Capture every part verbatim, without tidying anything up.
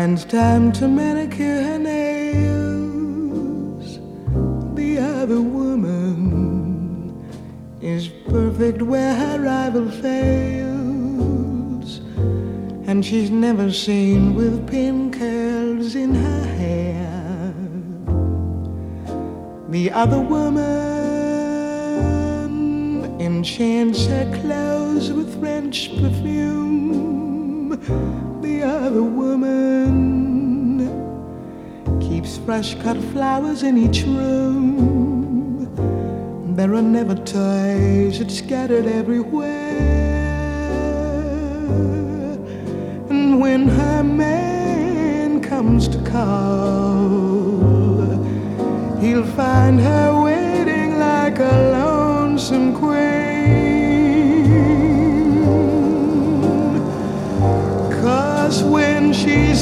finds time to manicure her nails. The other woman is perfect where her rival fails, and she's never seen with pin curls in her hair. The other woman enchants her clothes with French perfume. The other woman keeps fresh cut flowers in each room. There are never toys, it's scattered everywhere. And when her man comes to call, he'll find her waiting like a lonesome queen. 'Cause when she's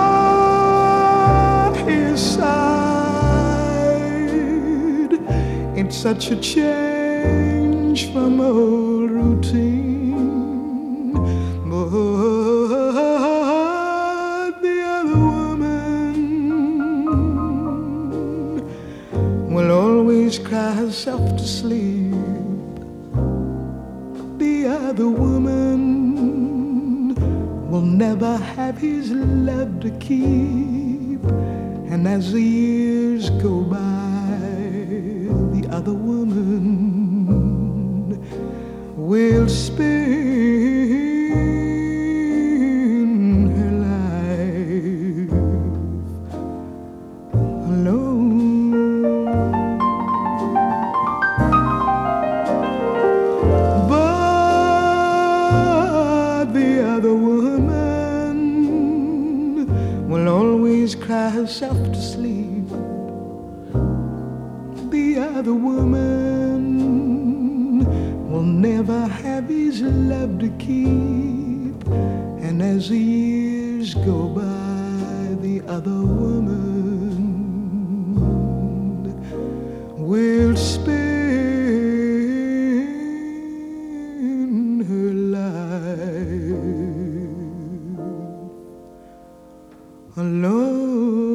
by his side, it's such a change from old routine. But the other woman will always cry herself to sleep. The other woman will never have his love to keep. And as the years go by, the other woman will spend her life alone. But the other woman will always cry herself to sleep. The other woman will never have his love to keep. And as the years go by, the other woman will spend her life alone.